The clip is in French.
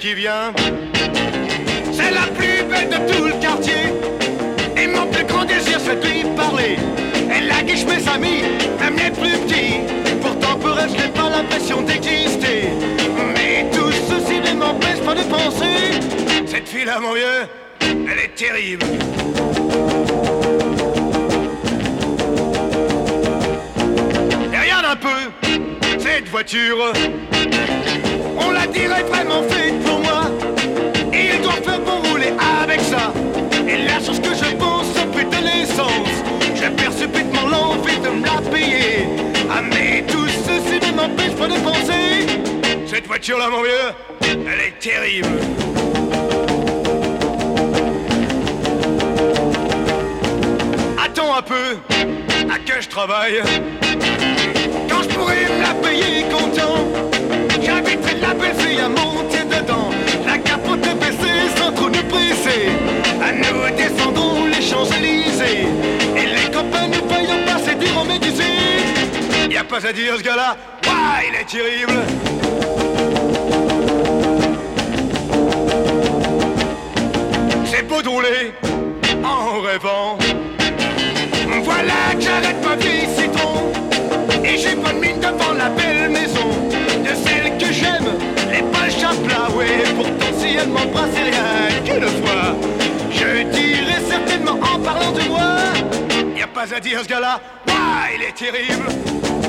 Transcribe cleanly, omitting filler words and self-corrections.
qui vient. C'est la plus belle de tout le quartier. Et mon plus grand désir c'est de lui parler. Elle a guiche mes amis, même les plus petits. Pourtant pour elle je n'ai pas l'impression d'exister. Mais tout ceci ne m'empêche pas de penser. Cette fille-là mon vieux, elle est terrible. Et regarde un peu cette voiture. On la dirait vraiment faite pour moi. Et elle doit faire pour rouler avec ça. Et la chose que je pense, c'est putain l'essence. Je perds subitement l'envie de me la payer. Ah mais tout ceci ne m'empêche pas de penser. Cette voiture-là mon vieux, elle est terrible. Attends un peu, à que je travaille. Quand je pourrais me la payer content, j'inviterai la belle fille à monter dedans. La capote est baissée sans trop nous presser. À nous descendons les Champs-Élysées. Et les copains nous voyons passer du rhum et du cidre. Y'a pas à dire ce gars-là, ouah, il est terrible. C'est beau de rouler en rêvant. Voilà que j'arrête ma vieille citron. Et j'ai pas de mine devant la belle maison de celle que j'aime, les poches à plat. Ouais, pourtant si elle m'embrasse rien qu'une fois, je dirais certainement en parlant de moi. Y a pas à dire ce gars-là, ouah, il est terrible.